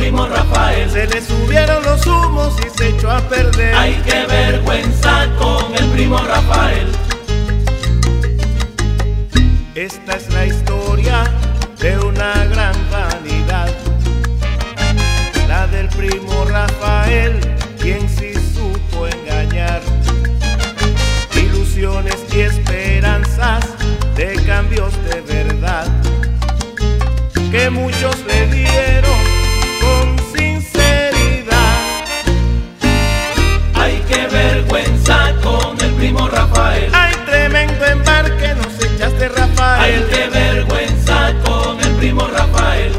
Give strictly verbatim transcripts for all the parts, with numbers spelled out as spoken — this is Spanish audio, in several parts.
primo Rafael. Se le subieron los humos y se echó a perder. Ay, qué vergüenza con el primo Rafael. Esta es la historia de una gran vanidad, la del primo Rafael, quien sí supo engañar ilusiones y esperanzas de cambios de verdad que muchos le dieron con sinceridad. Ay, qué vergüenza con el primo Rafael. Ay, tremendo embarque nos echaste, Rafael. Ay, qué vergüenza con el primo Rafael.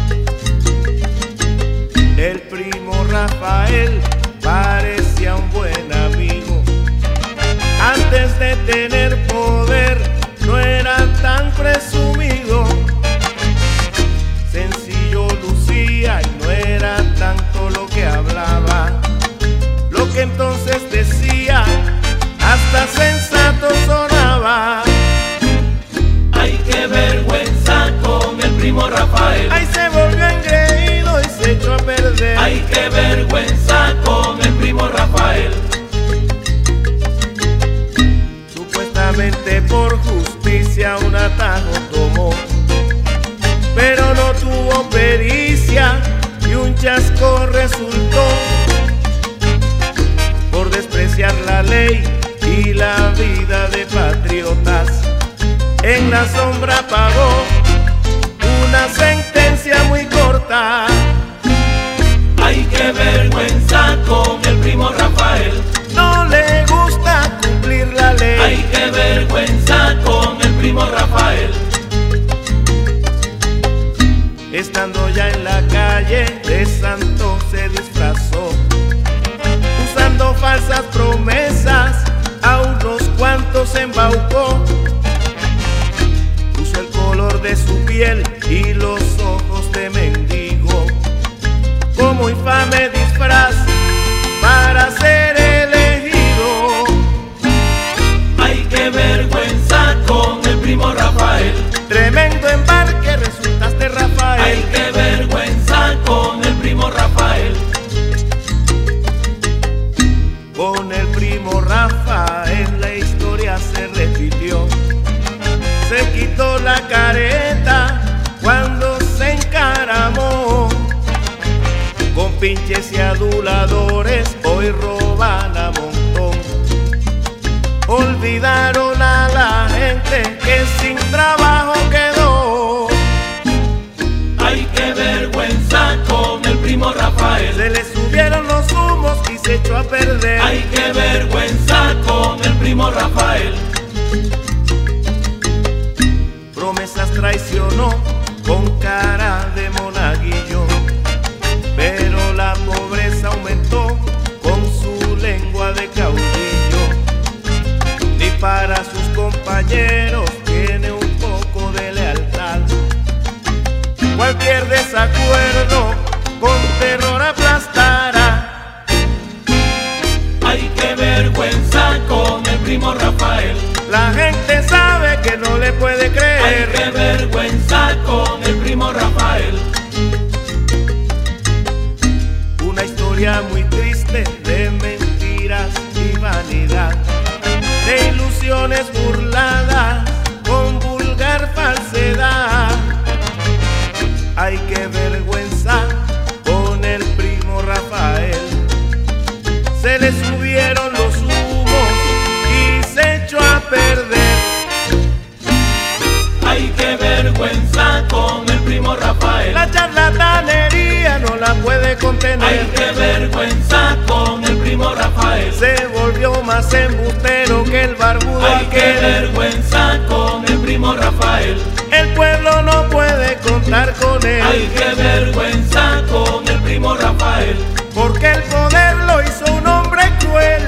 El primo Rafael parecía un buen amigo. Antes de tener poder no era tan presumido. Sencillo lucía y no era tanto lo que hablaba. Lo que entonces decía hasta sensato sonaba. Ay, qué vergüenza con el primo Rafael. Ay, se volvió engreído y se echó a perder. Ay, qué vergüenza con el primo Rafael. Supuestamente por justicia un atajo tomó, pero no tuvo pericia y un chasco resultó. Por despreciar la ley y la vida de patriotas, en la sombra pagó una sentencia muy corta. Ay, qué vergüenza con el primo Rafael. No le gusta cumplir la ley. Ay, qué vergüenza con el primo Rafael. Estando ya en la calle de santo se disfrazó, usando falsas promesas a unos cuantos embaucó. Puso el color de su piel y los ojos de mendigo como infame disfraz para ser elegido. Ay, qué vergüenza con el primo Rafael. Tremendo embarque resultaste, Rafael. Ay, qué vergüenza con el primo Rafael. Con el primo Rafael la historia se repitió. Se quitó la careta cuando se encaramó. Con pinches y aduladores hoy roban a montón. Olvidaron a la gente que sin trabajo quedó. Ay, qué vergüenza con el primo Rafael. Se le subieron los humos y se echó a perder. Ay, qué vergüenza con el primo Rafael. Promesas traicionó con cara de monaguillo, pero la pobreza aumentó con su lengua de caudillo. Ni para sus compañeros tiene un poco de lealtad. Cualquier desacuerdo con terror aplastará. Ay, qué vergüenza con el primo Rafael. La gente sabe que no le puede creer. Ay, qué vergüenza con el primo Rafael. Una historia muy triste de mentiras y vanidad, de ilusiones burladas con vulgar falsedad. Ay, qué vergüenza con el primo Rafael. Se le subieron los humos y se echó a perder. Ay, qué vergüenza con el primo Rafael. La charlatanería no la puede contener. Ay, qué vergüenza con el primo Rafael. Se volvió más embustero que el barbudo. Ay, qué aquel. vergüenza con el primo Rafael. El pueblo no puede contar con él. Ay, qué vergüenza con el primo Rafael. Porque el poder lo hizo un hombre cruel.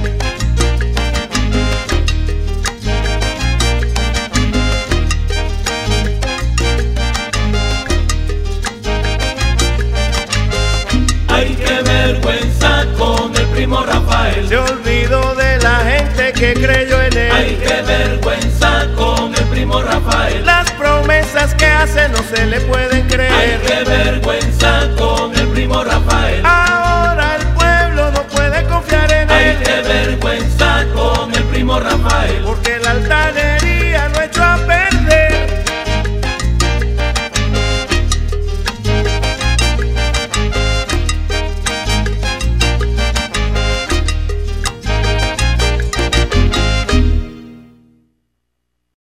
Ay, qué vergüenza con el primo Rafael. Se olvidó de la gente que creyó en él. Ay, qué vergüenza con el primo Rafael. Las promesas que hace no se le puede